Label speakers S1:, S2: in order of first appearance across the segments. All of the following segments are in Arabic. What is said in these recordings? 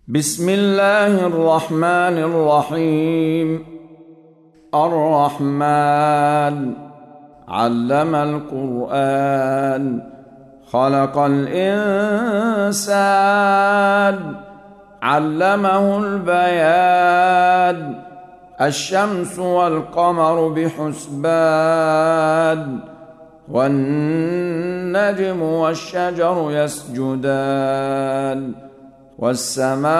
S1: بسم الله الرحمن الرحيم. الرحمن علم القرآن، خلق الإنسان، علمه البيان. الشمس والقمر بحسبان، والنجم والشجر يسجدان. والسماء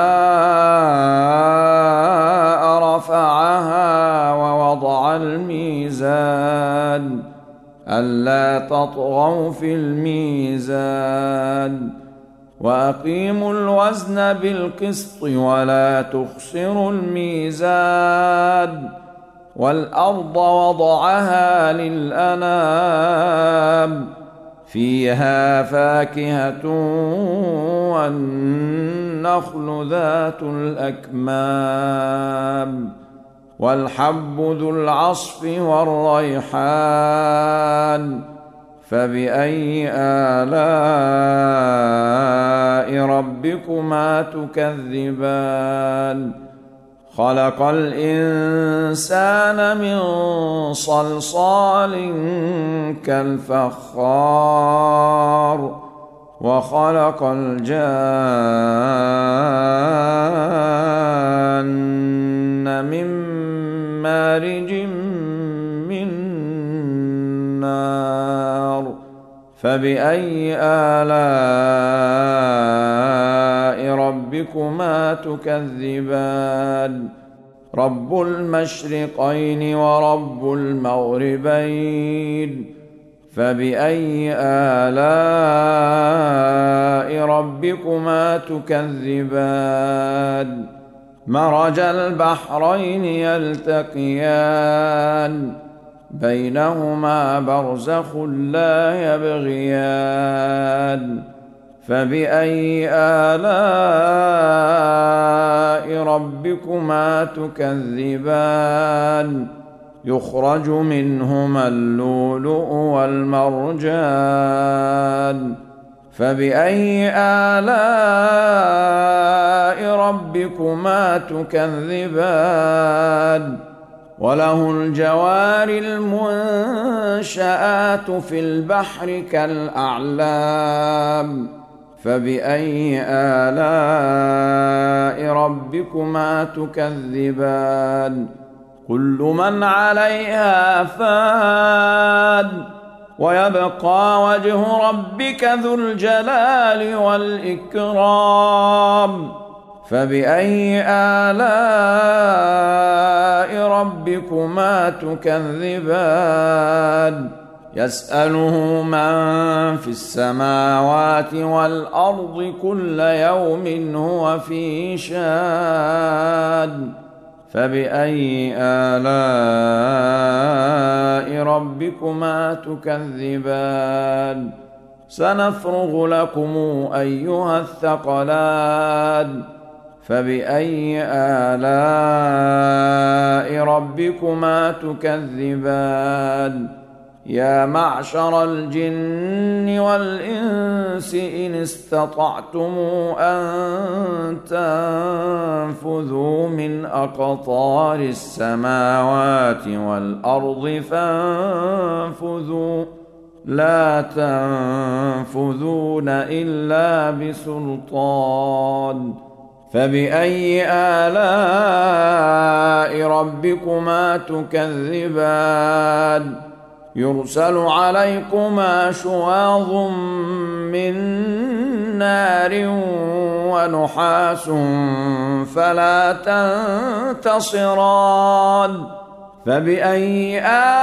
S1: رفعها ووضع الميزان، ألا تطغوا في الميزان. وأقيموا الوزن بالقسط ولا تخسروا الميزان. والأرض وضعها للأنام، فيها فاكهة والنخل ذات الأكمام، والحب ذو العصف والريحان. فبأي آلاء ربكما تكذبان؟ خلق الإنسان من صلصال كالفخار، وخلق الجان من مارج من نار. فبأي آلاء ربكما تكذبان؟ رب المشرقين ورب المغربين. فبأي آلاء ربكما تكذبان؟ مرج البحرين يلتقيان، بينهما برزخ لا يبغيان. فبأي آلاء ربكما تكذبان؟ يخرج منهما اللؤلؤ والمرجان. فبأي آلاء ربكما تكذبان؟ وله الجوار المنشآت في البحر كالأعلام. فبأي آلاء ربكما تكذبان؟ كل من عليها فان، ويبقى وجه ربك ذو الجلال والإكرام. فبأي آلاء ربكما تكذبان؟ يسأله من في السماوات والأرض كل يوم هو في شان. فبأي آلاء ربكما تكذبان؟ سنفرغ لكم أيها الثقلان. فبأي آلاء ربكما تكذبان؟ يا معشر الجن والإنس إن استطعتم أن تنفذوا من أقطار السماوات والأرض فانفذوا، لا تنفذون إلا بسلطان. فبأي آلاء ربكما تكذبان؟ يرسل عليكما شواظ من نار ونحاس فلا تنتصران. فبأي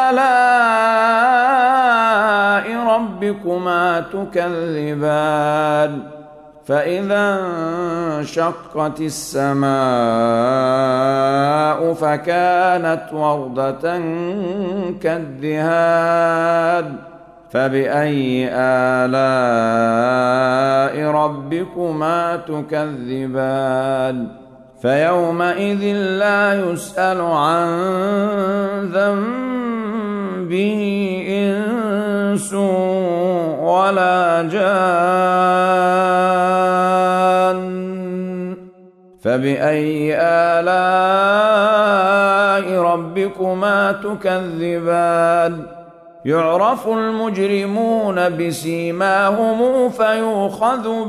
S1: آلاء ربكما تكذبان؟ فإذا انشقت السماء فكانت وردة كالدهان. فبأي آلاء ربكما تكذبان؟ فيومئذ لا يسأل عن ذنبه إنس ولا جان. فبأي آلاء ربكما تكذبان يعرف المجرمون بسيماهم فيؤخذ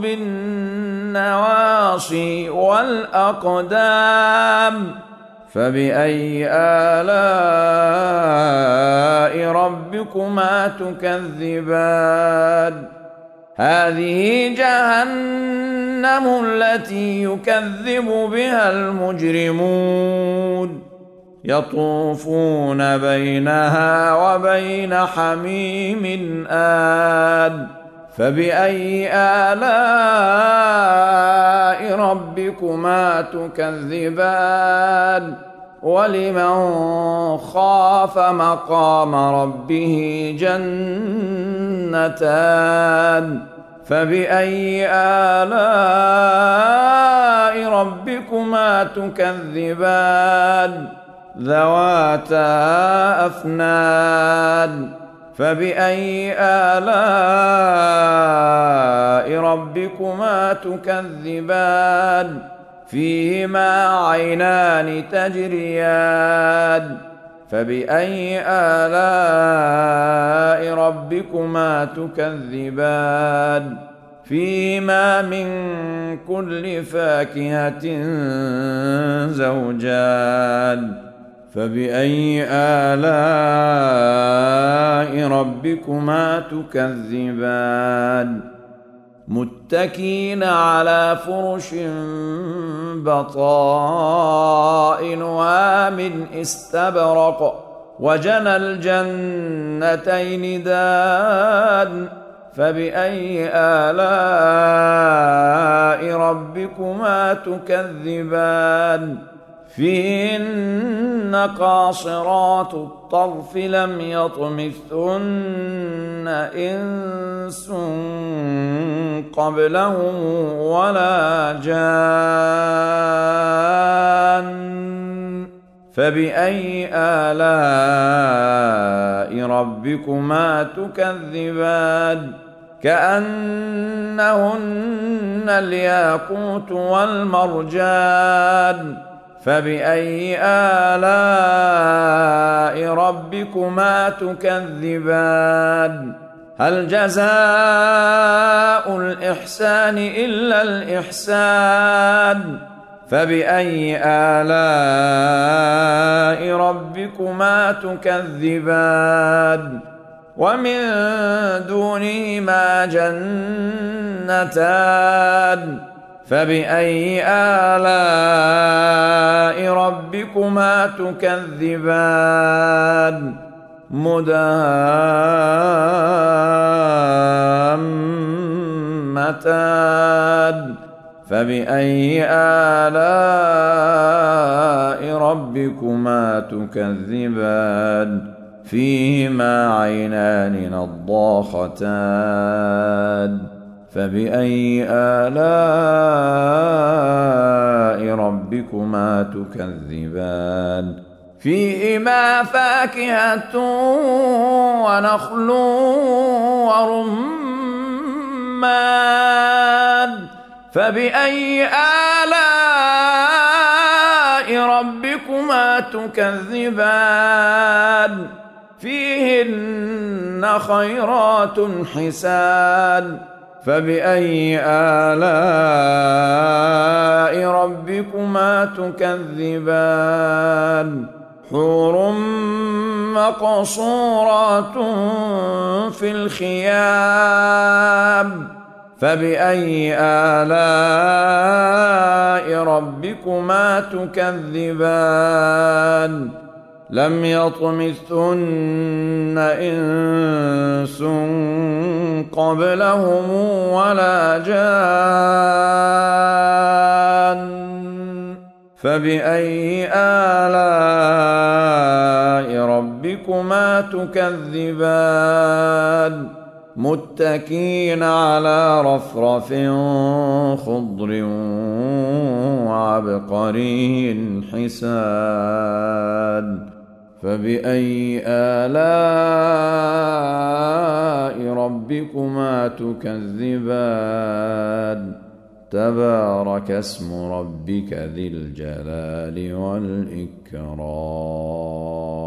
S1: بالنواصي والأقدام فبأي آلاء ربكما تكذبان هذه جهنم التي يكذب بها المجرمون يطوفون بينها وبين حميم آن فبأي آلاء ربكما تكذبان ولمن خاف مقام ربه جنتان فبأي آلاء ربكما تكذبان ذواتا أفنان فبأي آلاء ربكما تكذبان فيهما عينان تجريان فبأي آلاء ربكما تكذبان فيهما من كل فاكهة زوجان فبأي آلاء ربكما تكذبان متكئين على فرش بطائنها من استبرق وجنى الجنتين دان فبأي آلاء ربكما تكذبان فيهن قاصرات الطرف لم يطمثهن إنس قبلهم ولا جان فبأي آلاء ربكما تكذبان كأنهن الياقوت والمرجان فبأي آلاء ربكما تكذبان هل جزاء الإحسان إلا الإحسان فبأي آلاء ربكما تكذبان ومن دونهما جنتان فبأي آلاء ربكما تكذبان مدهامتان فبأي آلاء ربكما تكذبان فيهما عينان نضاختان فبأي آلاء ربكما تكذبان فيهما فاكهة ونخل ورمان فبأي آلاء ربكما تكذبان فيهن خيرات حسان فبأي آلاء ربكما تكذبان حور مقصورات في الخيام فبأي آلاء ربكما تكذبان لم يطمثهن إنس قبلهم ولا جان فبأي آلاء ربكما تكذبان متكئين على رفرف خضر وعبقري حسان فبأي آلاء ربكما تكذبان تبارك اسم ربك ذي الجلال والإكرام.